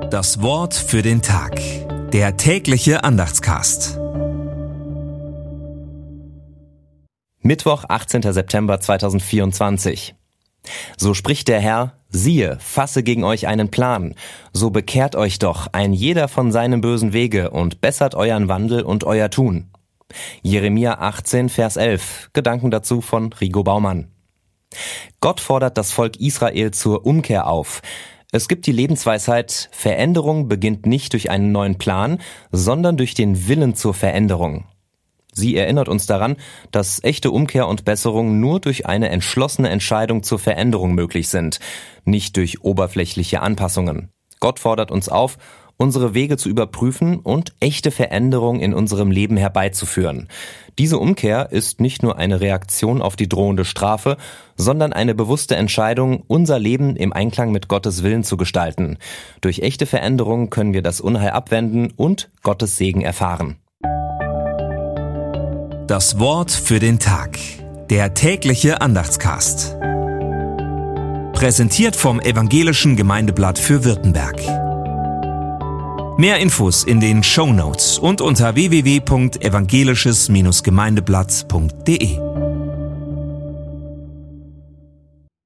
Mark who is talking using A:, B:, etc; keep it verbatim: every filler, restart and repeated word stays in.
A: Das Wort für den Tag. Der tägliche Andachtscast.
B: Mittwoch, achtzehnter September zweitausendvierundzwanzig. So spricht der Herr: Siehe, fasse gegen euch einen Plan. So bekehrt euch doch ein jeder von seinem bösen Wege und bessert euren Wandel und euer Tun. Jeremia achtzehn, Vers elf. Gedanken dazu von Rigo Baumann. Gott fordert das Volk Israel zur Umkehr auf. Es gibt die Lebensweisheit: Veränderung beginnt nicht durch einen neuen Plan, sondern durch den Willen zur Veränderung. Sie erinnert uns daran, dass echte Umkehr und Besserung nur durch eine entschlossene Entscheidung zur Veränderung möglich sind, nicht durch oberflächliche Anpassungen. Gott fordert uns auf, unsere Wege zu überprüfen und echte Veränderung in unserem Leben herbeizuführen. Diese Umkehr ist nicht nur eine Reaktion auf die drohende Strafe, sondern eine bewusste Entscheidung, unser Leben im Einklang mit Gottes Willen zu gestalten. Durch echte Veränderung können wir das Unheil abwenden und Gottes Segen erfahren.
A: Das Wort für den Tag. Der tägliche Andachtscast. Präsentiert vom Evangelischen Gemeindeblatt für Württemberg. Mehr Infos in den Shownotes und unter w w w punkt evangelisches Gemeindeblatt punkt de.